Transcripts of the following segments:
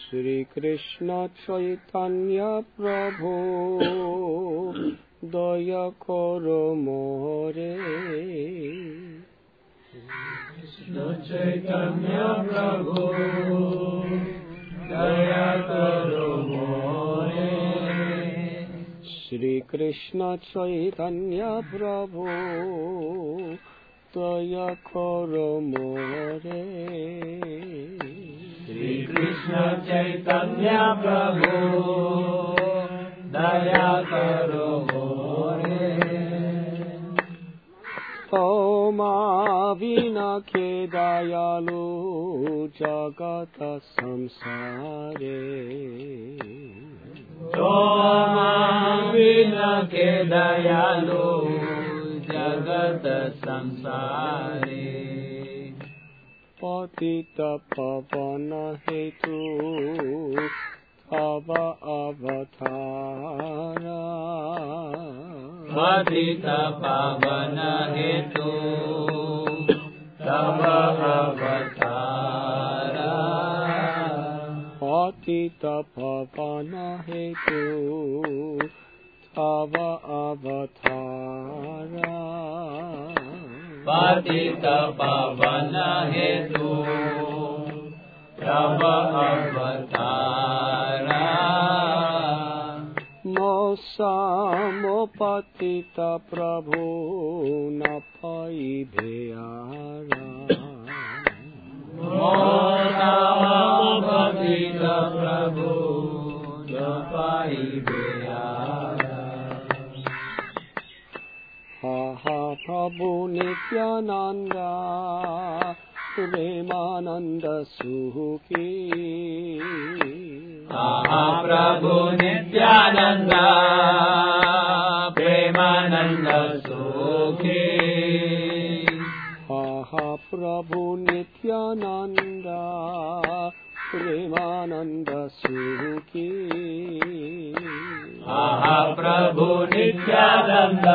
श्री कृष्ण चैतन्य प्रभु दया करो मोरे। कृष्ण चैतन्य प्रभु दया करो मोरे। श्री कृष्ण चैतन्य प्रभु दया करो मोरे। श्री कृष्ण चैतन्य प्रभु दया करो मोरे। तोमा बिना के दयालु जगत संसारे। तोमा बिना के दयालु जगत संसारे। पतित पावन हेतु तव अवतारा। पतित पावन हेतु तव अवतारा। पतित पावन हेतु तव अवतारा। पतित पावन हेतु तव अवतारा। मौसमो पतित प्रभु न पाइबे आरा। मौसमो पतित प्रभु न पाइबे आरा। हा प्रभु नित्यानंद प्रेमानंद सुखी। प्रभु नित्यानंद प्रेमानंद सुखी। प्रभु नित्यानंद प्रेमानंद सुखी। प्रभु नित्यानंद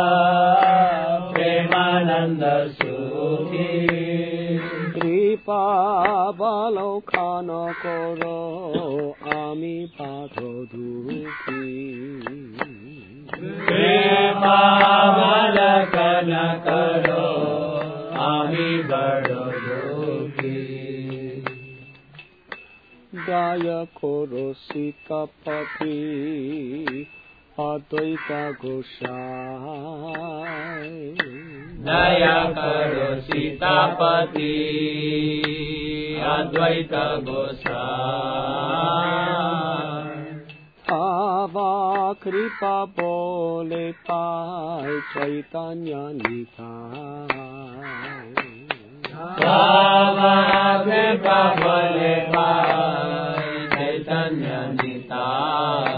प्रेमानंद सुखी। कृपा बलौखान करो आमी बाधो दुखी। कृपा बलौखान करो आमी बड़ो दुखी। दया करो सीतापति अद्वैत गोसाई। दया करो सीतापति अद्वैत गोसाई। तावा कृपा बोले पाए चैतन्य निताई। तावा कृपा बोले पाए चैतन्य निताई।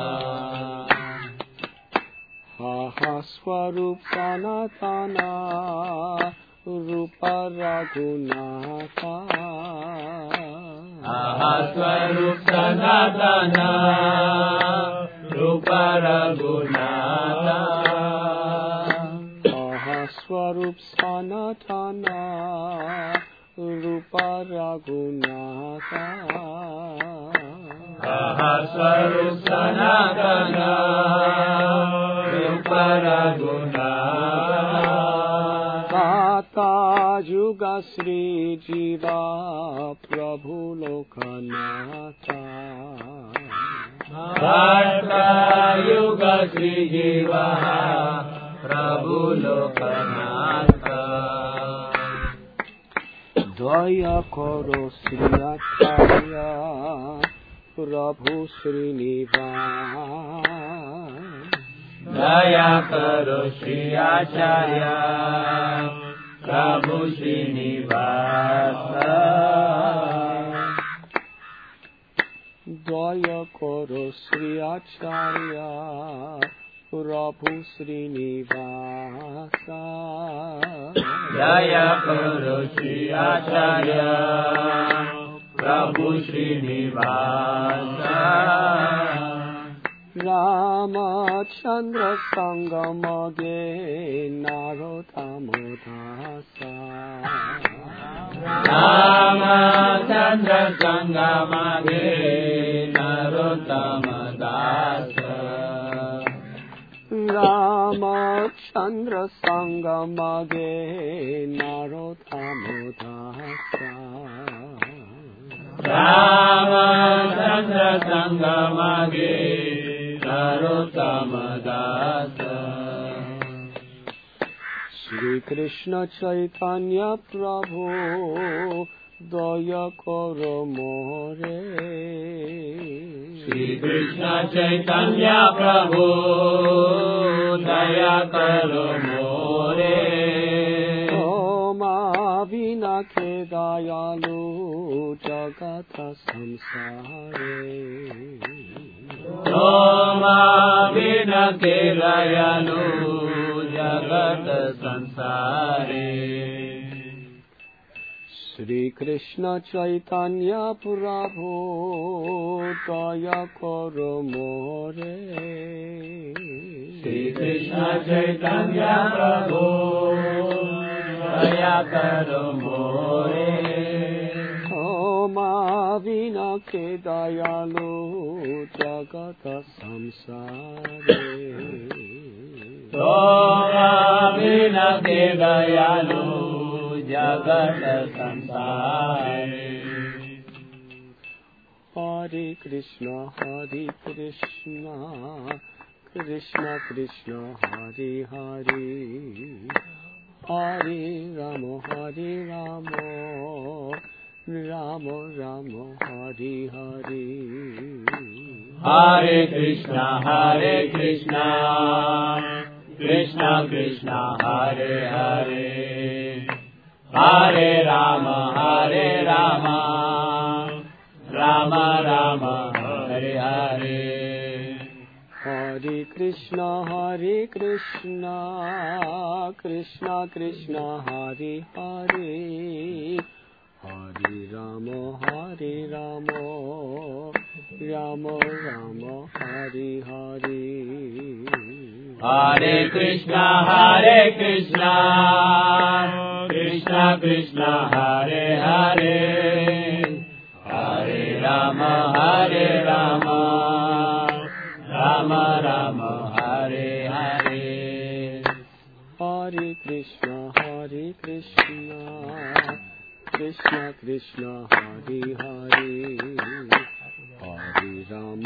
स्वरूप सनातन रूप रघुनाथा। स्वरूप सनातन रूप रघुनाथा। स्वरूप सनातन रूप रघुनाथा। स्वरूप सनातन रूप रघुनाथा। दाता युग श्री जीवा प्रभु लोकनाथा। दाता युग श्री जीवा प्रभु लोकनाथा। दया करो श्री आचार्य प्रभु श्रीनिवास। दया करो श्री आचार्य प्रभु श्रीनिवास। दया करो श्री आचार्य प्रभु श्रीनिवास। दया करो श्री आचार्य प्रभु श्रीनिवास। रामचंद्र संगमगे नारोत्तम दासा। रामचंद्र संगमगे नरोत्तम दास रामचंद्र संग मगे नरोत्तम दास रामचंद्र संग मगे नरोत्तम दास श्री कृष्ण चैतन्य प्रभु दया करो मोरे श्री कृष्ण चैतन्य प्रभु दया करो मोरे बिना के दयालु जगत संसारे बिना के दयालु जगत संसारे श्री कृष्ण चैतन्य प्रभु दया करो मोरे श्री कृष्ण चैतन्य प्रभु दया करो मोरे बिना के दयालु जगत संसारे बिना के दयालु जगत संसारे हरे कृष्ण कृष्ण कृष्ण हरे हरे हरे राम राम राम हरे हरे हरे कृष्ण कृष्ण कृष्ण हरे हरे हरे राम राम राम हरे हरे हरे कृष्ण कृष्ण कृष्ण हरे हरे हरे राम राम राम हरे हरे हरे कृष्ण कृष्ण कृष्ण हरे हरे हरे राम राम राम हरे हरे हरे कृष्ण कृष्ण कृष्ण हरे हरे हरे राम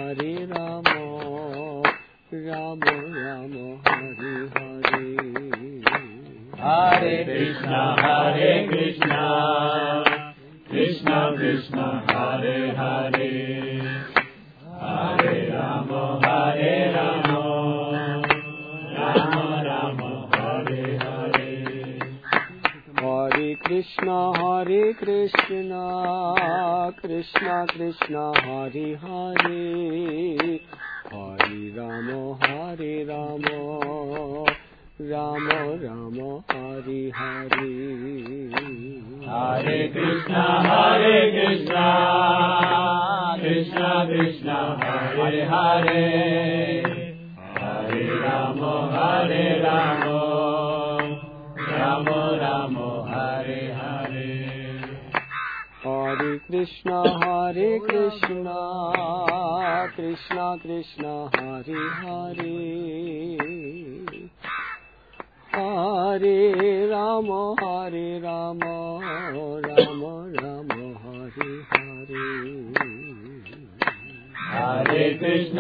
राम राम हरे हरे हरे कृष्ण कृष्ण कृष्ण हरे हरे हरे राम राम राम हरे हरे हरे कृष्ण कृष्ण कृष्ण हरे हरे हरे राम राम राम हरे हरे हरे कृष्ण कृष्ण कृष्ण हरे हरे हरे राम राम राम हरे हरे हरे कृष्ण कृष्ण कृष्ण हरे हरे हरे राम राम राम हरे हरे हरे कृष्ण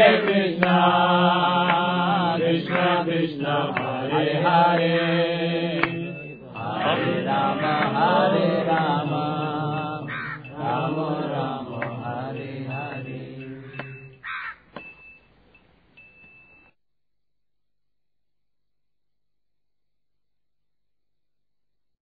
कृष्ण कृष्ण हरे हरे